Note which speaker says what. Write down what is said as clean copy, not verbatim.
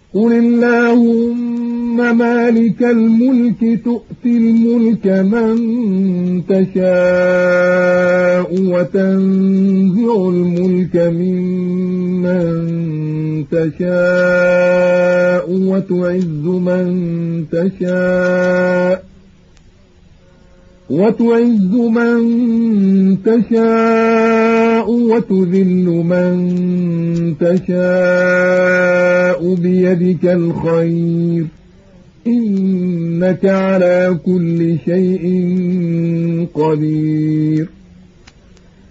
Speaker 1: قل اللهم مالك الملك تؤتي الملك من تشاء وتنزع الملك ممن تشاء وتعز من تشاء وتذل من تشاء بيدك الخير إنك على كل شيء قدير